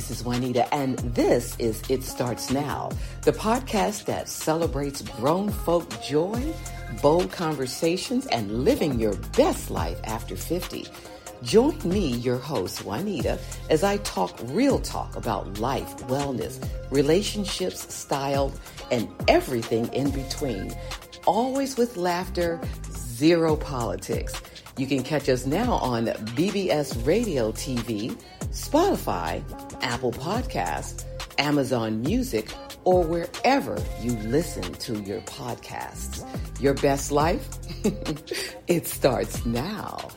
this is Juanita, and this is It Starts Now, the podcast that celebrates grown folk joy, bold conversations, and living your best life after 50. Join me, your host, Juanita, as I talk real talk about life, wellness, relationships, style, and everything in between. Always with laughter, zero politics. You can catch us now on BBS Radio TV, Spotify, Apple Podcasts, Amazon Music, or wherever you listen to your podcasts. Your best life? It starts now.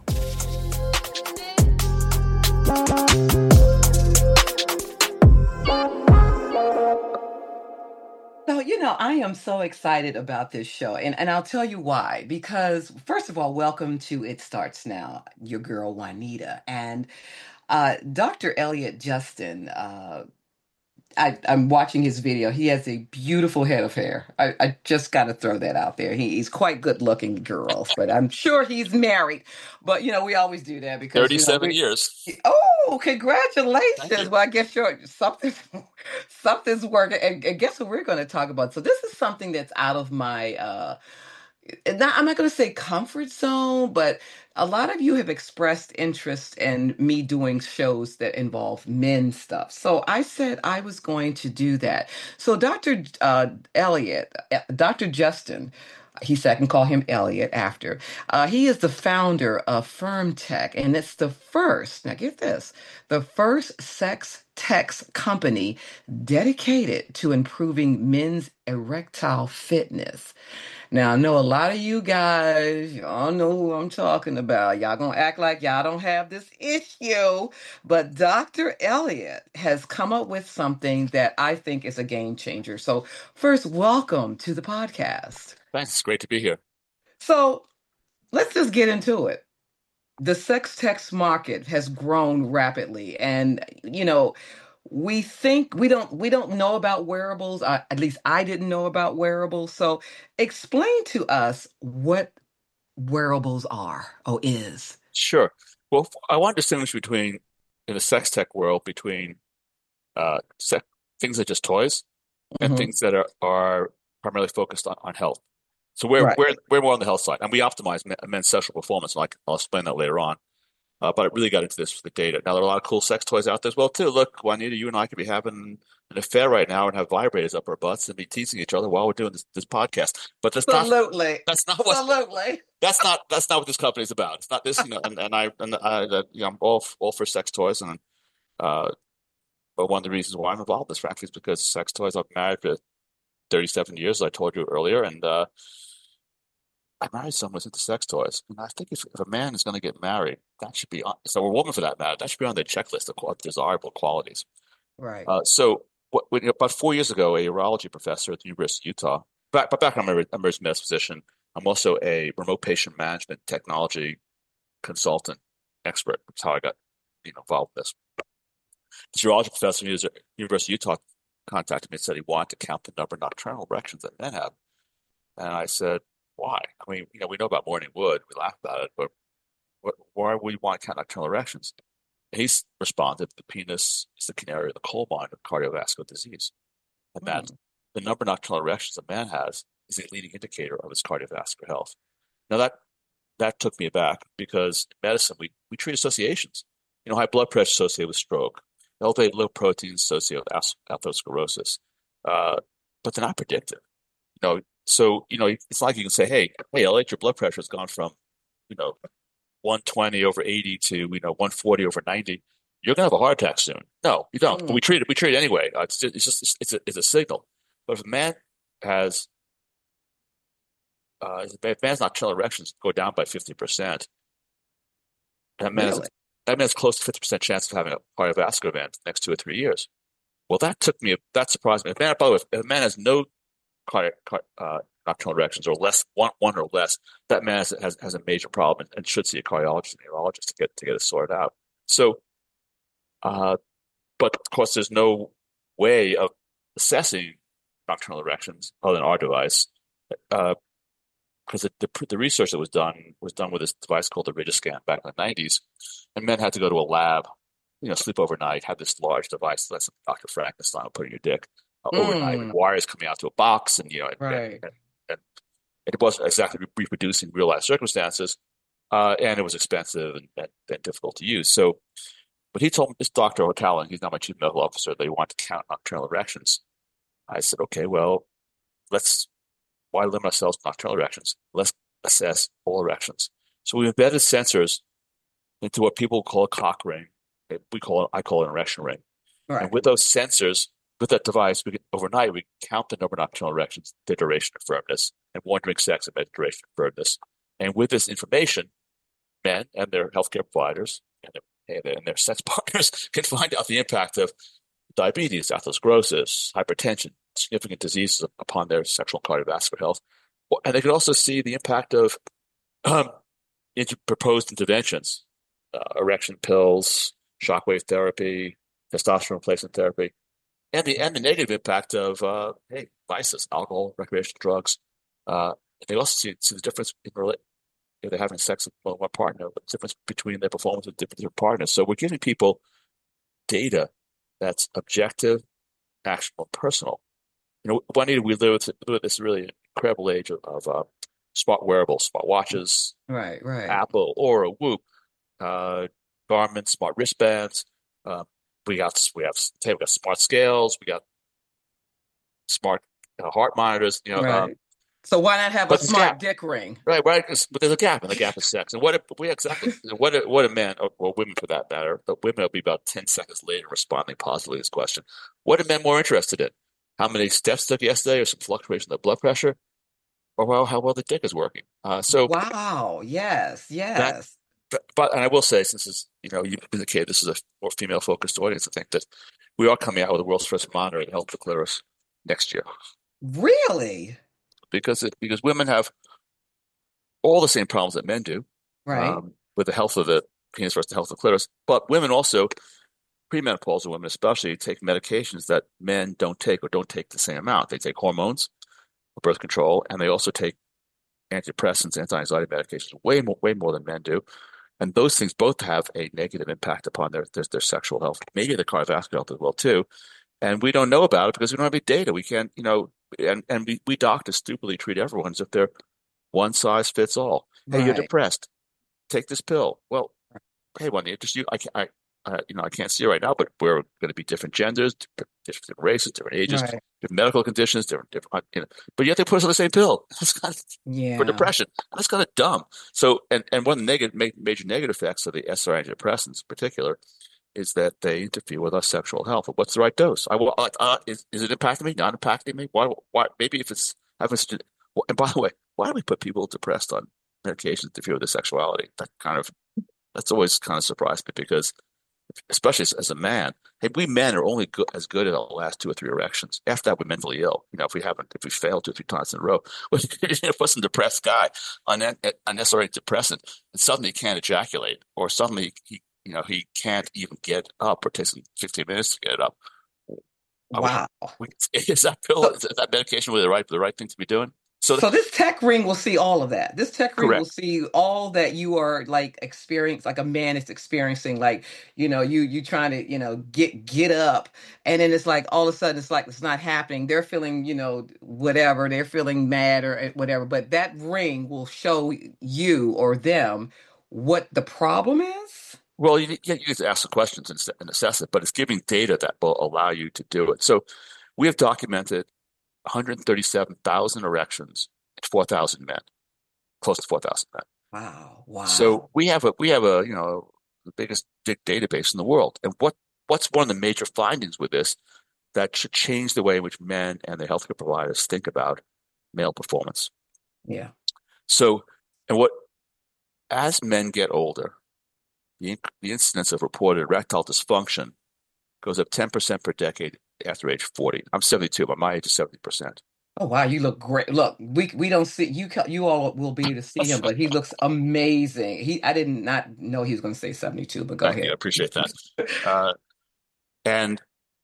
So, I am so excited about this show, and I'll tell you why. Because, first of all, welcome to It Starts Now, your girl Juanita. And Dr. Elliot Justin, I'm watching his video. He has a beautiful head of hair. I just got to throw that out there. He's quite good looking, girls, but I'm sure he's married. But, we always do that because 37 years. Oh, congratulations. Well, I guess something's working. And guess what we're going to talk about? So this is something that's out of my I'm not going to say comfort zone, but a lot of you have expressed interest in me doing shows that involve men stuff. So I said I was going to do that. So Dr. Elliot, Dr. Justin, he said I can call him Elliot after. He is the founder of FermTech, and it's the first, now get this, the first sex tech company dedicated to improving men's erectile fitness. Now, I know a lot of you guys, y'all know who I'm talking about. Y'all gonna act like y'all don't have this issue, but Dr. Elliot has come up with something that I think is a game changer. So first, welcome to the podcast. Thanks. It's great to be here. So let's just get into it. The sex tech market has grown rapidly, and we think we don't know about wearables. At least I didn't know about wearables. So explain to us what wearables are or is. Sure. Well, I want to distinguish between, in the sex tech world, between things that are just toys and things that are primarily focused on health. So we're more on the health side, and we optimize men's sexual performance. And I'll explain that later on. But I really got into this with the data. Now, there are a lot of cool sex toys out there as well, too. Look, Juanita, you and I could be having an affair right now and have vibrators up our butts and be teasing each other while we're doing this podcast. But that's not what this company is about. It's not this, I'm all for sex toys, and but one of the reasons why I'm involved in this, frankly, is because sex toys. I've been married for 37 years, as I told you earlier, and I married someone who's into sex toys. And I think if a man is going to get married, that should be on, so a woman for that matter, that should be on their checklist of desirable qualities. Right. About 4 years ago, a urology professor at the University of Utah, back I'm an emergency medicine physician. I'm also a remote patient management technology consultant expert. That's how I got involved in this. This urology professor at the University of Utah contacted me and said he wanted to count the number of nocturnal erections that men have. And I said, why? I mean, we know about morning wood. We laugh about it, but why would we want to count nocturnal erections? He responded, the penis is the canary in the coal mine of cardiovascular disease. And the number of nocturnal erections a man has is a leading indicator of his cardiovascular health. Now, that took me aback because in medicine, we treat associations. High blood pressure associated with stroke, elevated liver proteins associated with atherosclerosis, but they're not predictive. So, it's like you can say, hey, Elliot, your blood pressure has gone from, 120 over 80 to, 140 over 90. You're going to have a heart attack soon. No, you don't. But we treat it anyway. It's a signal. But if a man has, if man's nocturnal erections go down by 50%, that man has close to 50% chance of having a cardiovascular event the next 2 or 3 years. Well, that surprised me. By the way, if a man has no nocturnal erections or less, one or less, that man has a major problem and should see a cardiologist and neurologist to get it sorted out. So, but of course, there's no way of assessing nocturnal erections other than our device, because the research that was done with this device called the Rigiscan back in the 90s, and men had to go to a lab sleep overnight, have this large device that's Dr. Frankenstein will put in your dick overnight, Mm, wires coming out to a box, and right. and it wasn't exactly reproducing real life circumstances, and it was expensive and difficult to use. So, but he told this Dr. O'Callaghan, he's now my chief medical officer, they want to count nocturnal erections. I said, okay, well, let's why limit ourselves to nocturnal erections? Let's assess all erections. So we embedded sensors into what people call a cock ring. I call it an erection ring. And Right. with those sensors, with that device, overnight we count the number of nocturnal erections, their duration of firmness, and one during sex and duration of firmness. And with this information, men and their healthcare providers and their sex partners can find out the impact of diabetes, atherosclerosis, hypertension, significant diseases upon their sexual and cardiovascular health. And they can also see the impact of um, proposed interventions, erection pills, shockwave therapy, testosterone replacement therapy, and the negative impact of vices, alcohol, recreational drugs. They also see the difference if they're having sex with one partner, the difference between their performance with different partners. So we're giving people data that's objective, actionable, personal. Juanita, we live with this really incredible age of smart wearables, smart watches, Right. Right. Apple, Aura, Whoop, uh, Garmin, smart wristbands. Uh, we got smart scales, we got smart heart monitors. Right. So why not have a But there's a smart gap, dick ring? right? Right. But there's a gap, and the gap is sex. And what a man or women for that matter, the women will be about 10 seconds later responding positively to this question. What are men more interested in? How many steps took yesterday, or some fluctuation in the blood pressure, or how well the dick is working? So Wow. Yes. that Yes. but and I will say, since you've indicated this is a more female focused audience, I think that we are coming out with the world's first monitor to help the clitoris next year Really? because women have all the same problems that men do Right. with the health of the penis versus the health of the clitoris, but women also premenopausal women especially take medications that men don't take or don't take the same amount. They take hormones for birth control, and they also take antidepressants, anti-anxiety medications way more than men do. And those things both have a negative impact upon their sexual health, maybe their cardiovascular health as well too. And we don't know about it because we don't have any data. We can't, and we doctors stupidly treat everyone as if they're one size fits all. Hey, you're Right. depressed. Take this pill. Well, hey, Wendy, just you. I can't see it right now, but we're going to be different genders, different races, different ages, Right. different medical conditions, different. But yet they put us on the same pill. That's kind of for Yeah. depression. That's kind of dumb. So, and one major negative effects of the SRI antidepressants, in particular, is that they interfere with our sexual health. What's the right dose? Is it impacting me? Not impacting me? Why? Maybe if it's having. And by the way, why do we put people depressed on medications to interfere with their sexuality? That's always kind of surprised me because, especially as a man, hey, we men are only as good at our last two or three erections. After that, we're mentally ill. If we fail two or three times in a row, if us a depressed guy on an unnecessary depressant, and suddenly he can't ejaculate, or suddenly he can't even get up, or takes him 15 minutes to get up. Are Wow. is that pill, So is that medication really the right thing to be doing? So So this tech ring will see all of that. This tech ring will correct. see all that you are like experience, like a man is experiencing, like, you trying to, get up, and then it's like all of a sudden it's like it's not happening. They're feeling, whatever, they're feeling mad or whatever, but that ring will show you or them what the problem is. Well, you get to ask the questions and assess it, but it's giving data that will allow you to do it. So we have documented 137,000 erections in 4,000 men, close to 4,000 men. Wow. So Wow. we have the biggest database in the world. And what's one of the major findings with this that should change the way in which men and their healthcare providers think about male performance? Yeah. So, and what as men get older, the incidence of reported erectile dysfunction goes up 10% per decade after age 40. I'm 72, but my age is 70%. Oh wow, you look great. Look, we don't see you. You all will be able to see him, but he looks amazing. I did not know he was going to say 72, but go Thank you. I ahead. appreciate that. Uh, and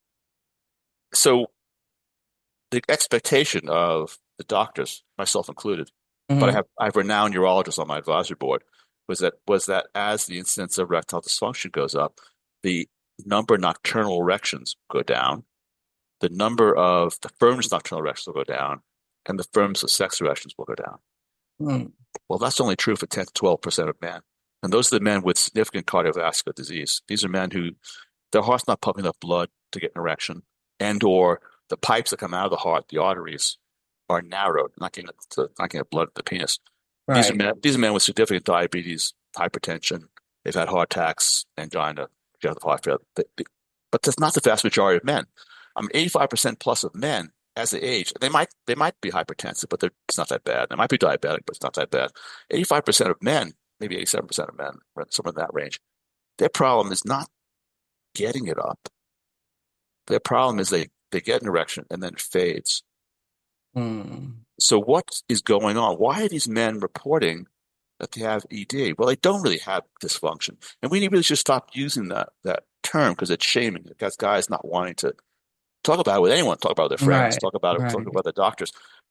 so the expectation of the doctors, myself included, but Hmm. I have renowned urologists on my advisory board, was that as the incidence of erectile dysfunction goes up, the number of nocturnal erections go down, the number of the firm's nocturnal erections will go down, and the firm's of sex erections will go down. Mm. Well, that's only true for 10 to 12% of men. And those are the men with significant cardiovascular disease. These are men who their heart's not pumping enough blood to get an erection, and or the pipes that come out of the heart, the arteries, are narrowed, not getting blood to the penis. Right. These are men with significant diabetes, hypertension. They've had heart attacks, angina, congestive heart failure. But that's not the vast majority of men. 85% plus of men as they age, they might be hypertensive, but it's not that bad. They might be diabetic, but it's not that bad. 85% of men, maybe 87% of men, somewhere in that range, their problem is not getting it up. Their problem is they get an erection and then it fades. Mm. So what is going on? Why are these men reporting that they have ED? Well, they don't really have dysfunction. And we really should stop using that term because it's shaming. Because guys not wanting to talk about it with anyone, talk about it with their friends, Right. talk Right. about their doctors.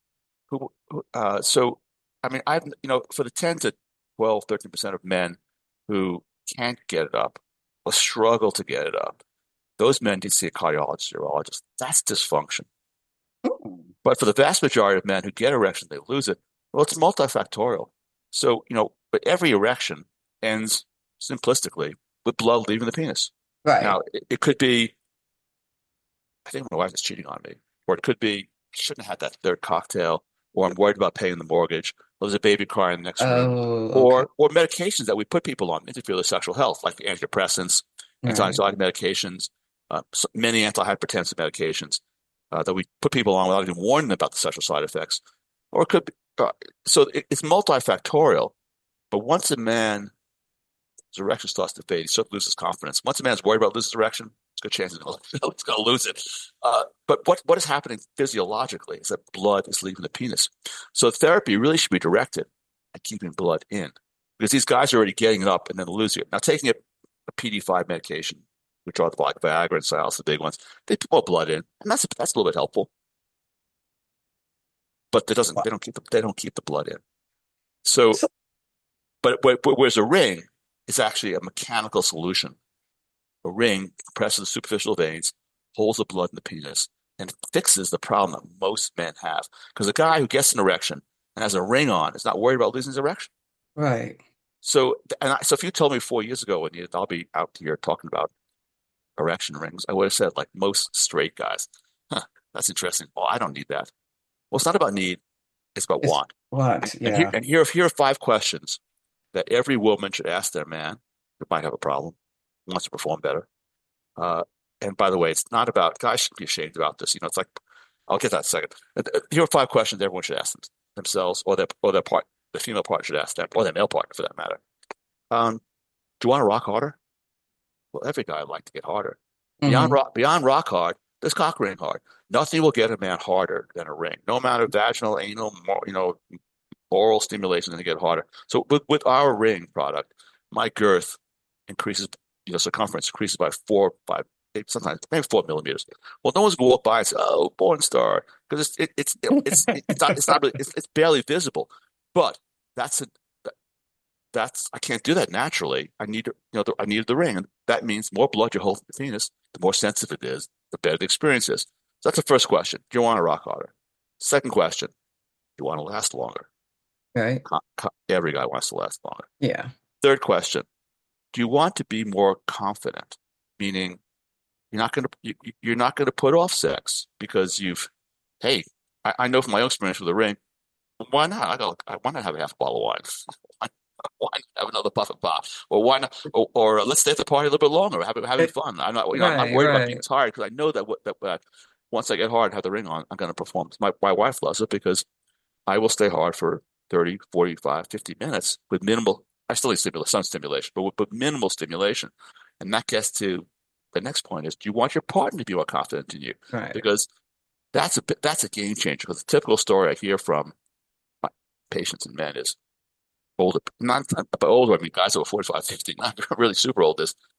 So, I mean, for the 10 to 12, 13% of men who can't get it up or struggle to get it up, those men need to see a cardiologist, urologist. That's dysfunction. Mm. But for the vast majority of men who get erections, they lose it. Well, it's multifactorial. So, but every erection ends simplistically with blood leaving the penis. Right. Now, it could be, I think my wife is cheating on me, or it could be, I shouldn't have had that third cocktail, or I'm worried about paying the mortgage, or there's a baby crying in the next room, Oh, okay. or medications that we put people on interfere with sexual health, like antidepressants, Right. anti-anxiety medications, many antihypertensive medications that we put people on without even warning them about the sexual side effects. Or it could be, it's multifactorial. But once a man's erection starts to fade, he starts to lose his confidence. Once a man's worried about losing his erection, it's a good chance he's going to lose it. But what is happening physiologically is that blood is leaving the penis. So therapy really should be directed at keeping blood in because these guys are already getting it up and then losing it. Now, taking a PD5 medication, which are like Viagra and Cialis, the big ones, they put more blood in, and that's a little bit helpful. But Wow. they don't keep the blood in. So, So, but whereas a ring is actually a mechanical solution. A ring compresses the superficial veins, holds the blood in the penis, and fixes the problem that most men have. Because a guy who gets an erection and has a ring on is not worried about losing his erection. right. So if you told me 4 years ago, when I'll be out here talking about erection rings, I would have said like most straight guys, huh, that's interesting. Oh, I don't need that. Well, it's not about need, it's about It's want. what? Yeah. Here are 5 questions that every woman should ask their man who might have a problem, wants to perform better. Uh, and by the way, it's not about guys should be ashamed about this. It's like I'll get that in a second. Here are 5 questions everyone should ask themselves, or the female partner should ask them, or their male partner for that matter. Do you want to rock harder? Well, every guy would like to get harder. Hmm. Beyond rock hard, there's cock ring hard. Nothing will get a man harder than a ring. No amount of vaginal, anal, oral stimulation is going to get harder. So with our ring product, my girth increases, circumference increases by 4, 5, 8, sometimes maybe 4 millimeters. Well, no one's going to walk by and say, "Oh, porn star," because it's not really, it's barely visible. But that's a that's I can't do that naturally. I need the ring, and that means more blood you hold in the penis, the more sensitive it is, the better the experience is. So that's the first question. Do you want to rock harder? Second question, do you want to last longer? Right. Every guy wants to last longer. Yeah. Third question, do you want to be more confident? Meaning you're not going to put off sex because hey, I know from my own experience with the ring, why not? Why not have a half bottle of wine? Why not have another puff and pop? Or why not? Or let's stay at the party a little bit longer. Having It- fun. I'm not right. worried about being Right. tired because I know that once I get hard and have the ring on, I'm going to perform. My wife loves it because I will stay hard for 30, 45, 50 minutes with minimal. I still need some stimulation, but minimal stimulation. And that gets to the next point is, do you want your partner to be more confident in you? Right. Because that's a game changer. Because the typical story I hear from my patients and men is older, not but older. I mean, guys over 45, 50, not really super old.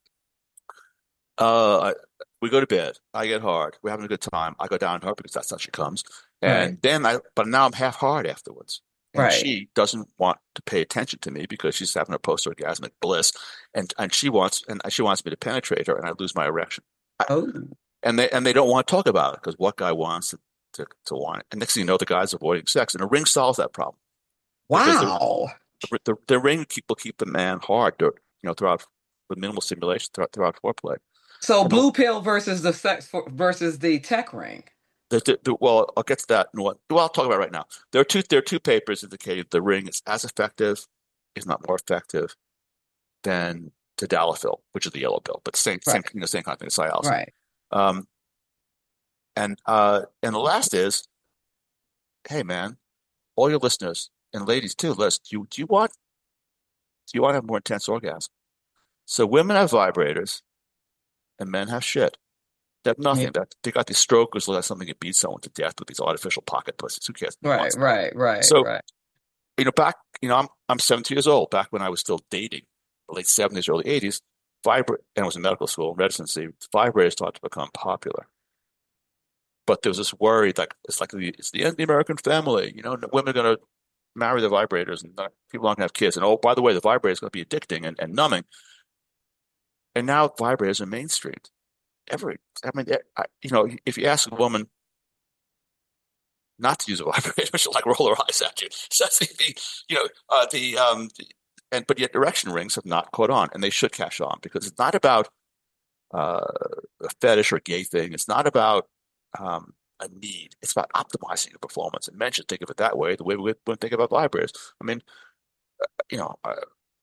Uh, we go to bed. I get hard. We're having a good time. I go down hard because that's how she comes. Right. But now I'm half hard afterwards. And Right. she doesn't want to pay attention to me because she's having a post-orgasmic bliss, and she wants me to penetrate her, and I lose my erection. Oh, And they don't want to talk about it because what guy wants to want it? And next thing you know, the guy's avoiding sex, and a ring solves that problem because wow. the ring will keep the man hard, throughout with minimal stimulation throughout foreplay. So And blue pill versus versus the tech ring. well, I'll get to that. I'll talk about it right now. There are two papers indicating the ring is as effective, if not more effective, than tadalafil, which is the yellow pill, but Right. same kind of thing, Cialis. Right. Um, and the last is, hey man, all your listeners and ladies too, do you want to have more intense orgasm? So women have vibrators and men have shit. They have Yeah. nothing. They got these strokers like something to beat someone to death with these artificial pocket pussies. Who cares? Who Right. wants that? Right. Right. So, Right. I'm 70 years old. Back when I was still dating, the late 70s, early 80s, and I was in medical school, residency, vibrators started to become popular. But there was this worry that it's the end of the American family. Women are going to marry the vibrators and people aren't going to have kids. And oh, by the way, the vibrator is going to be addicting and numbing. And now vibrators are mainstreamed. I mean, if you ask a woman not to use a vibrator, she'll like roll her eyes at you. So that's but yet erection rings have not caught on, and they should catch on because it's not about uh, a fetish or gay thing. It's not about a need. It's about optimizing your performance. And men should think of it that way, the way we would think about vibrators. I mean, you know, uh,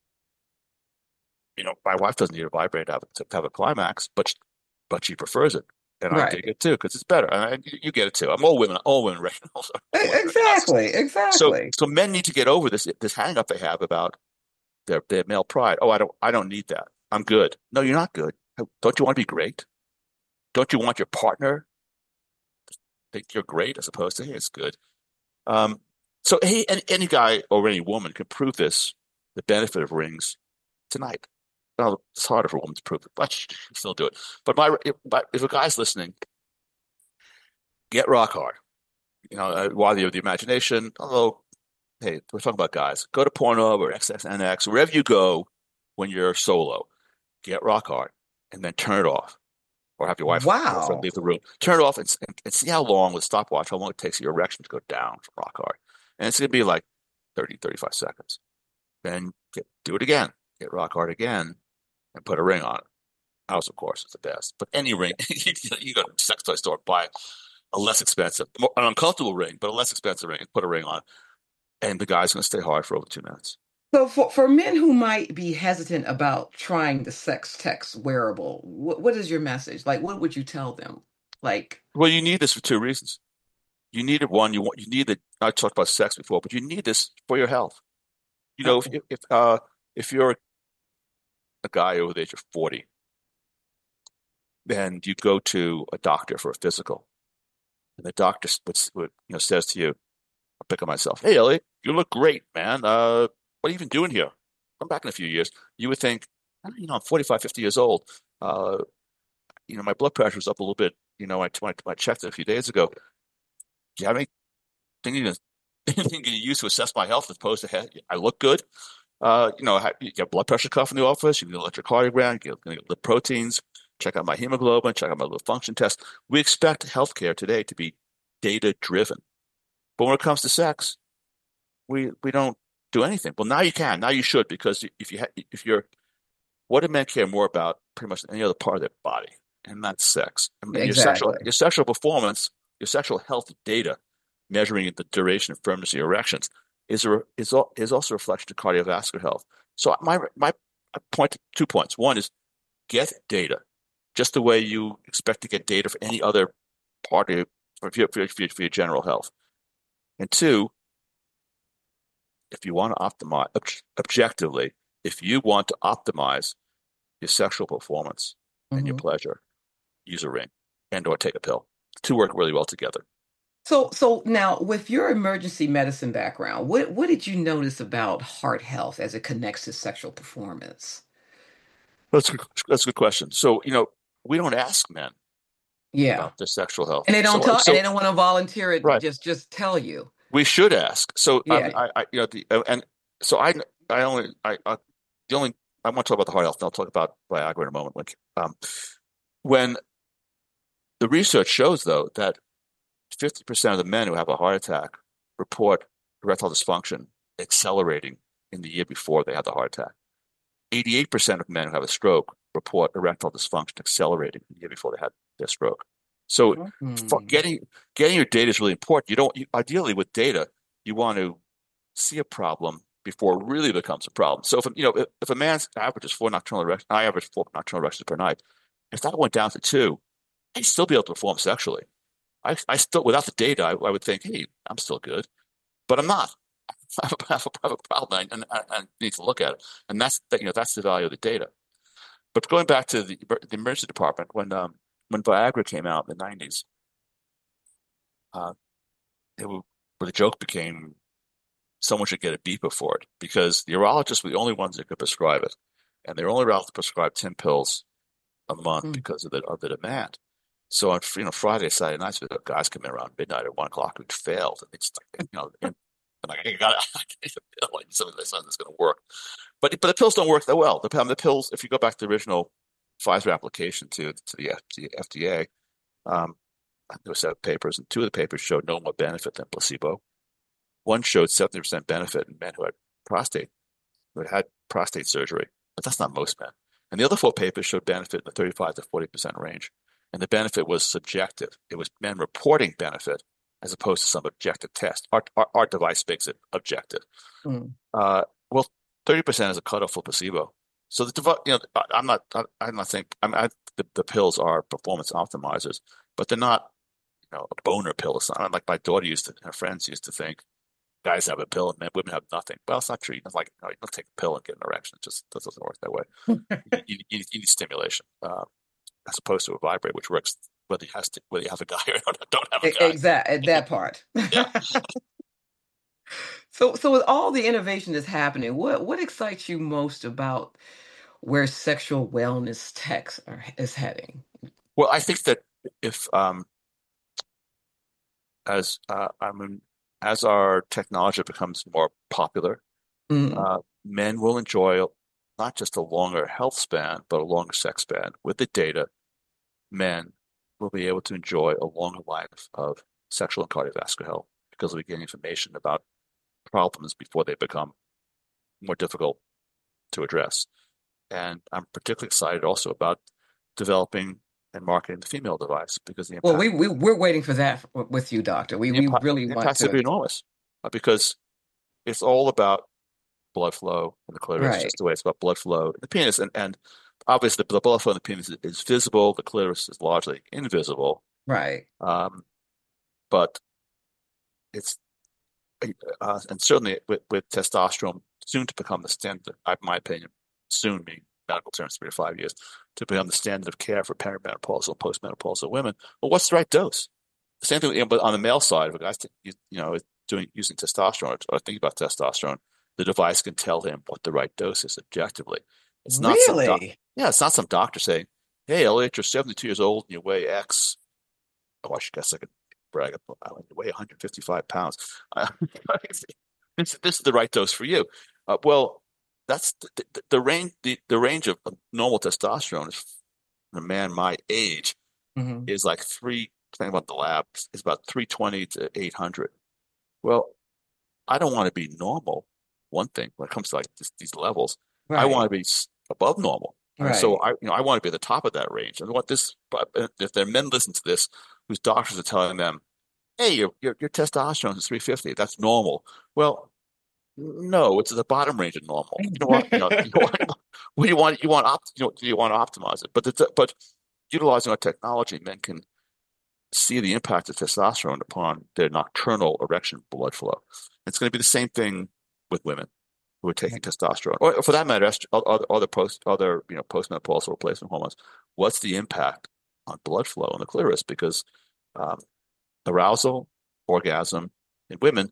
my wife doesn't need a vibrator to have a climax, but she prefers it, and I dig Right. it too because it's better. And you get it too. All women recognize, Exactly. So, Exactly. so men need to get over this hang up they have about their male pride. Oh, I don't need that. I'm good. No, you're not good. Don't you want to be great? Don't you want your partner to think you're great as opposed to, hey, it's good? Um, so hey, any guy or any woman can prove the benefit of rings tonight. Well, it's harder for a woman to prove it, but she can still do it. But if a guy's listening, get rock hard. While you have the imagination, although, hey, we're talking about guys. Go to Pornhub or XXNX, wherever you go when you're solo. Get rock hard and then turn it off. Or have your wife or girlfriend Wow. leave the room. Turn it off and see how long with a stopwatch, how long it takes your erection to go down from rock hard. And it's going to be like 30, 35 seconds. Then do it again. Get rock hard again and put a ring on it. House, of course, is the best. But any ring, you go to a sex toy store, buy a less expensive, an uncomfortable ring, but a less expensive ring, and put a ring on it. And the guy's going to stay hard for over 2 minutes. So for men who might be hesitant about trying the sex text wearable, what is your message? Like, what would you tell them? Like, Well, you need this for two reasons. You need it. One, you need it. I talked about sex before, but you need this for your health. You know, oh, if you're a guy over the age of 40, then you go to a doctor for a physical, and the doctor says to you, I'll pick on myself. Hey, Elliot, you look great, man. What have you been doing here? Come back in a few years. You would think, I'm 45, 50 years old. Uh, my blood pressure was up a little bit. I checked it a few days ago. Do you have anything you anything you use to assess my health as opposed to, hey, I look good? You get blood pressure cuff in the office. You can get electrocardiogram. You can get the proteins. Check out my hemoglobin. Check out my little function test. We expect healthcare today to be data driven, but when it comes to sex, we don't do anything. Well, now you can. Now you should because if you're what do men care more about pretty much than any other part of their body, and that's sex. And your sexual exactly. your sexual performance, your sexual health data, measuring the duration and firmness of your erections, is also a reflection of cardiovascular health. So my point, 2 points. One is get data, just the way you expect to get data for any other part of for your general health. And two, if you want to optimize objectively, if you want to optimize your sexual performance and your Hmm. pleasure, use a ring and or take a pill. The two work really well together. So now, with your emergency medicine background, what did you notice about heart health as it connects to sexual performance? That's a good question. So, we don't ask men Yeah, about their sexual health. and they don't So, talk, and so they don't want to volunteer it. right. Just tell you. We should ask. So Yeah. you know, and so I only, the only, I want to talk about the heart health. And I'll talk about Viagra in a moment. When the research shows, though, that 50% of the men who have a heart attack report erectile dysfunction accelerating in the year before they had the heart attack. 88% of men who have a stroke report erectile dysfunction accelerating the year before they had their stroke. So Mm. getting your data is really important. Ideally with data, you want to see a problem before it really becomes a problem. So if a man's averages four nocturnal erections, I average four nocturnal erections per night. If that went down to two, I'd still be able to perform sexually. I still, without the data, I would think, hey, I'm still good, but I'm not. I have a problem, I need to look at it, and that's the value of the data. But going back to the emergency department, when Viagra came out in the 90s, uh, where the joke became someone should get a beeper for it because the urologists were the only ones that could prescribe it, and they were only allowed to prescribe 10 pills a month Mm. because of the demand. So on Friday, Saturday nights, the guys come in around midnight or 1 o'clock, we'd failed. And it's like, and like, I got I need a pill. Like, something that's going to work. But the pills don't work that well. The pills, if you go back to the original Pfizer application to the FDA, um, there were 7 papers, and 2 of the papers showed no more benefit than placebo. One showed 70% benefit in men who had prostate surgery, but that's not most men. And the other 4 papers showed benefit in the 35 to 40% range. And the benefit was subjective. It was men reporting benefit as opposed to some objective test. Our device makes it objective. Mm. Well, 30% is a cutoff for placebo. So I'm not saying the pills are performance optimizers, but they're not, a boner pill. It's not like my daughter her friends used to think guys have a pill and women have nothing. Well, it's not true. It's like, you don't take a pill and get an erection. It just doesn't work that way. You need stimulation, as opposed to a vibrator, which works whether you have a guy or don't have a guy. Exactly, that part. Yeah. So with all the innovation that's happening, what excites you most about where sexual wellness is heading? Well, I think that if as I mean, as our technology becomes more popular, Mm. men will enjoy not just a longer health span, but a longer sex span. With the data, men will be able to enjoy a longer life of sexual and cardiovascular health because we get information about problems before they become more difficult to address. And I'm particularly excited also about developing and marketing the female device because Well, we're waiting for that with you, doctor. We really the want impact's going to be to. enormous because it's all about blood flow in the clitoris, Right, just the way it's about blood flow in the penis. And obviously, the blood flow in the penis is visible. The clitoris is largely invisible. right. Um, but it's and certainly with testosterone soon to become the standard, in my opinion, soon meaning medical terms, 3 to 5 years, to become the standard of care for perimenopausal, postmenopausal women. Well, what's the right dose? The same thing, but on the male side, if a guy's using testosterone or thinking about testosterone, the device can tell him what the right dose is objectively. It's not some doc, Really? yeah, it's not some doctor saying, "Hey, Elliot, you're 72 years old and you weigh X." Oh, I guess I could brag. I weigh 155 pounds. This is the right dose for you. Well, that's the range. The range of normal testosterone is for a man my age Hmm. is like think about the lab, is about 320 to 800. Well, I don't want to be normal. One thing when it comes to like these levels, I want Right, to be above normal. And so right. I want to be at the top of that range. And what this, but if there are men listen to this, whose doctors are telling them, "Hey, your testosterone is 350. That's normal." Well, no, it's at the bottom range of normal. What do you want? Do you want to optimize it? But utilizing our technology, men can see the impact of testosterone upon their nocturnal erection blood flow. It's going to be the same thing with women who are taking testosterone, or for that matter, other postmenopausal replacement hormones. What's the impact on blood flow in the clitoris? Because um, arousal, orgasm in women,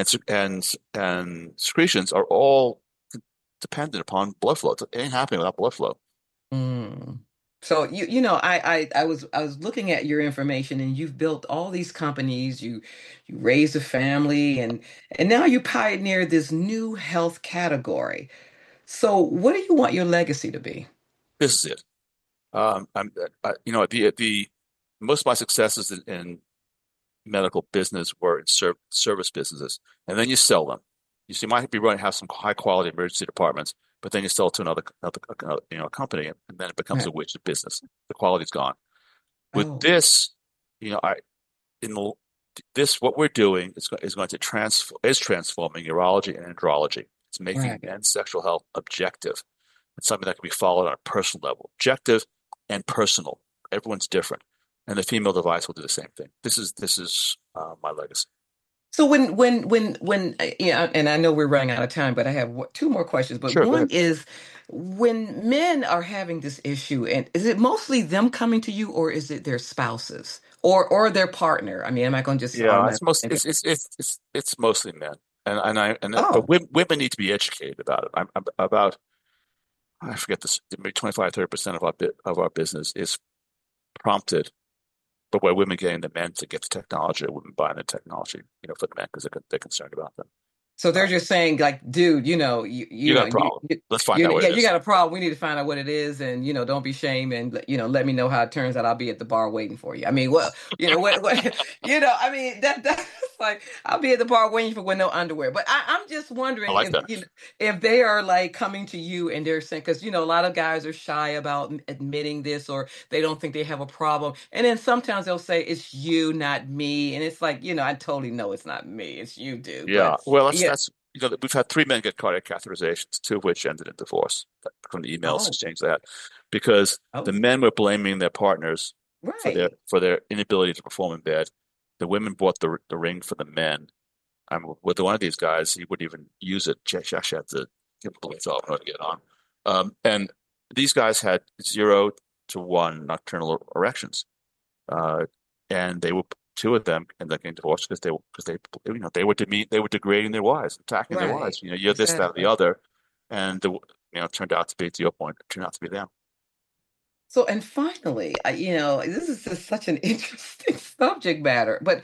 and secretions are all dependent upon blood flow. It ain't happening without blood flow. Mm. So I was looking at your information, and you've built all these companies, you raised a family, and now you pioneer this new health category. So what do you want your legacy to be? This is it. I'm, the most of my successes in medical business were in service businesses, and then you sell them. You might be running have some high quality emergency departments, but then you sell it to another company, and then it becomes a Right. widget business. The quality's gone. With Oh, this, you know, I in the, this what we're doing is going to transforming urology and andrology. It's making right. men's sexual health objective. It's something that can be followed on a personal level, objective and personal. Everyone's different, and the female device will do the same thing. This is my legacy. So yeah, and I know we're running out of time, but I have two more questions. But Sure, go one ahead. is, when men are having this issue, and is it mostly them coming to you, or is it their spouses or their partner? I mean, am I going to just Yeah, automatically think of? it's mostly men, but Oh, women need to be educated about it. I'm about I forget this maybe 25-30% of our business is prompted, but where women getting the men to get the technology, or women buying the technology, for the men because they're concerned about them. so they're Uh, just saying, like, dude, you got a problem. Let's find out what yeah, it you is. got a problem. We need to find out what it is, and don't be ashamed, and let me know how it turns out. I'll be at the bar waiting for you. I mean, well, what, I mean that's like, I'll be at the bar waiting for with no underwear. But I'm just I wondering like if that. if they are like coming to you and they're saying, because a lot of guys are shy about admitting this, or they don't think they have a problem, and then sometimes they'll say it's you, not me, and it's like, I totally know it's not me, it's you, dude. Yeah. But Well, yeah. we've had three men get cardiac catheterizations, two of which ended in divorce from the emails Oh, exchange that because the oh, men were blaming their partners for their right. for their inability to perform in bed. The women bought the ring for the men. With one of these guys, he wouldn't even use it. She actually had to give him a off in order to get on. And these guys had 0 to 1 nocturnal erections, uh, and they were two of them ended up getting divorced because they were they were degrading their wives, attacking their Right. wives. You're this, that, or the Exactly. other, and it turned out to be, to your point, it turned out to be them. So, and finally, this is just such an interesting subject matter, but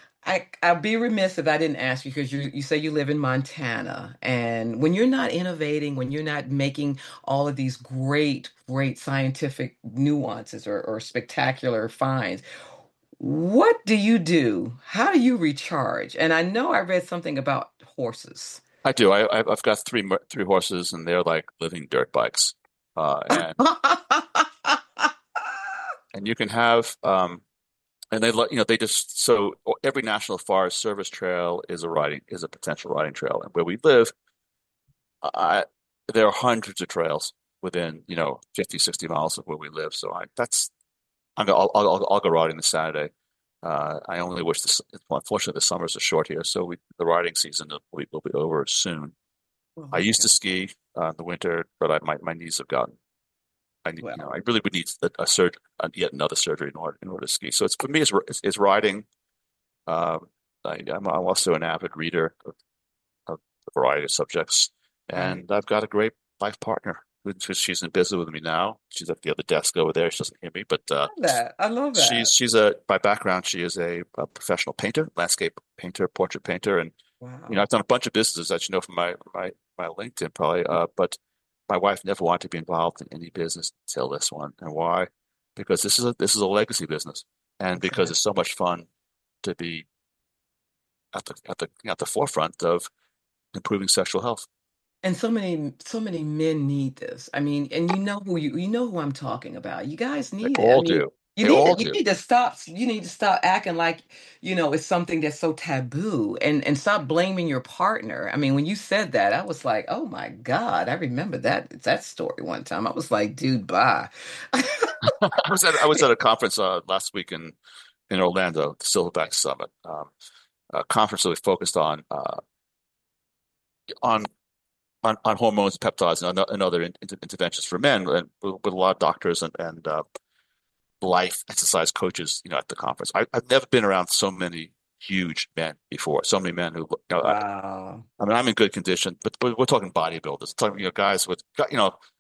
I'd be remiss if I didn't ask you, because you say you live in Montana, and when you're not innovating, when you're not making all of these great, great scientific nuances, or spectacular finds, what do you do? How do you recharge? And I know I read something about horses. I do. I've got three horses, and they're like living dirt bikes, and you can have and they just so every National Forest Service trail is a potential riding trail, and where we live, I there are hundreds of trails within 50, 60 miles of where we live. So I'll go riding this Saturday. I only wish unfortunately the summers are short here, so the riding season will be over soon. Oh, I used okay. to ski in the winter, but my knees have gotten. Well, I really would need yet another surgery in order to ski. So it's for me, it's riding. Um, I'm also an avid reader of a variety of subjects, right. and I've got a great life partner. She's in business with me now. She's at the other desk over there. She doesn't hear me, but I love that. I love that. she's a by background she is a professional painter, landscape painter, portrait painter, and Wow. I've done a bunch of businesses that from my LinkedIn probably. But my wife never wanted to be involved in any business until this one. And why? Because this is a legacy business, and because Okay. it's so much fun to be at the forefront of improving sexual health. And so many men need this. I mean, and you know who I'm talking about. You guys They need it. I all mean, do. They all do. you need to stop acting like, it's something that's so taboo, and stop blaming your partner. I mean, when you said that, I was like, "Oh my God, I remember that story one time." I was like, "Dude, bye." I was at a conference last week in Orlando, the Silverback Summit, a conference really focused on on hormones, peptides, and other interventions for men, and with a lot of doctors and life exercise coaches, at the conference. I've never been around so many huge men before. So many men who, Wow. I mean, I'm in good condition, but we're talking bodybuilders, talking, guys with,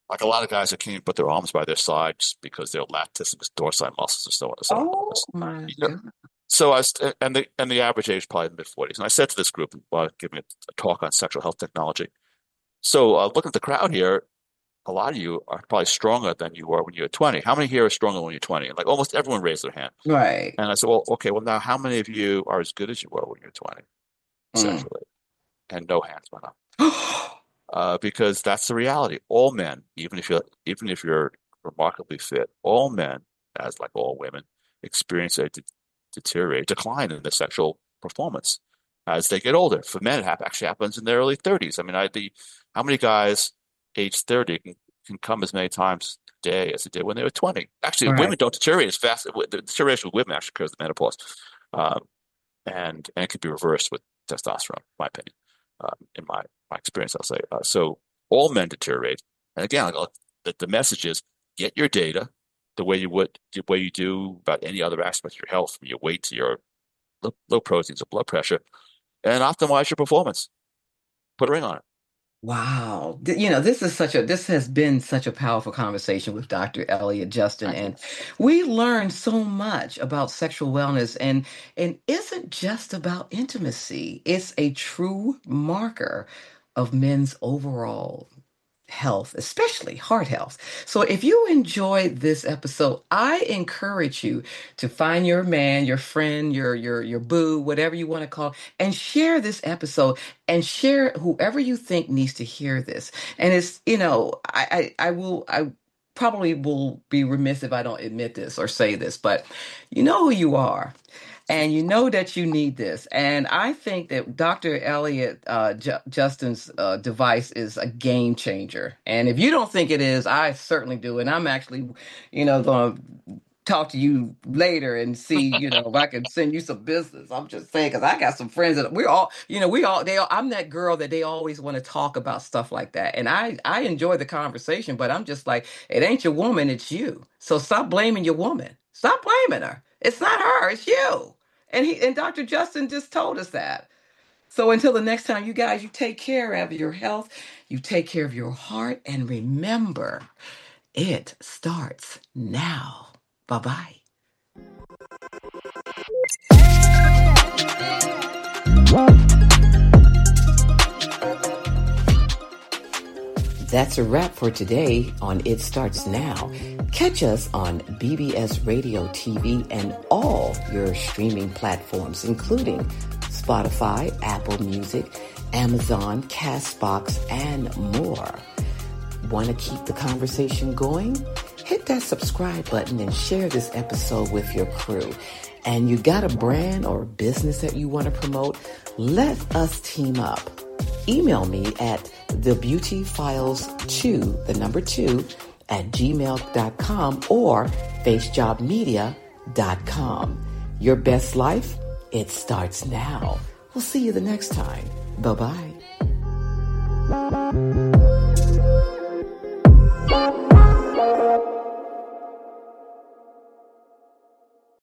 Like a lot of guys that can't even put their arms by their sides because their latissimus dorsi muscles are so Oh enormous. my You know, God. so I was, and the average age is probably mid-40s. And I said to this group while giving a talk on sexual health technology. So looking at the crowd here, a lot of you are probably stronger than you were when you were 20. How many here are stronger when you're 20? And like almost everyone raised their hand. Right. And I said, well, okay, well now how many of you are as good as you were when you were 20 Mm. sexually? And no hands went up. Because that's the reality. All men, even if you're remarkably fit, all men, as like all women, experience a decline in their sexual performance as they get older. For men, it actually happens in their early 30s. I mean, how many guys age 30 can come as many times a day as they did when they were 20? Actually, Right. women don't deteriorate as fast. The deterioration with women actually occurs at menopause, um, and it can be reversed with testosterone, in my opinion. In my experience, I'll say. So all men deteriorate. And again, the message is get your data the way you do about any other aspect of your health, from your weight to your low proteins or blood pressure, and optimize your performance. Put a ring on it. Wow. This has been such a powerful conversation with Dr. Elliot Justin, Thank you. and we learned so much about sexual wellness and isn't just about intimacy. It's a true marker of men's overall health, especially heart health. So if you enjoyed this episode, I encourage you to find your man, your friend, your boo, whatever you want to call, and share this episode and share whoever you think needs to hear this. And it's, I probably will be remiss if I don't admit this or say this, but you know who you are. And you know that you need this. And I think that Dr. Elliot Justin's device is a game changer. And if you don't think it is, I certainly do. And I'm actually, going to talk to you later and see, if I can send you some business. I'm just saying, because I got some friends that I'm that girl that they always want to talk about stuff like that. And I enjoy the conversation, but I'm just like, it ain't your woman, it's you. So stop blaming your woman. Stop blaming her. It's not her, it's you. And Dr. Justin just told us that. So until the next time, you guys, you take care of your health, you take care of your heart, and remember, it starts now. Bye-bye. That's a wrap for today on It Starts Now. Catch us on BBS Radio TV and all your streaming platforms, including Spotify, Apple Music, Amazon, Castbox, and more. Want to keep the conversation going? Hit that subscribe button and share this episode with your crew. And you got a brand or business that you want to promote? Let us team up. Email me at thebeautyfiles2, the number 2, at gmail.com or facejobmedia.com. Your best life, it starts now. We'll see you the next time. Bye-bye.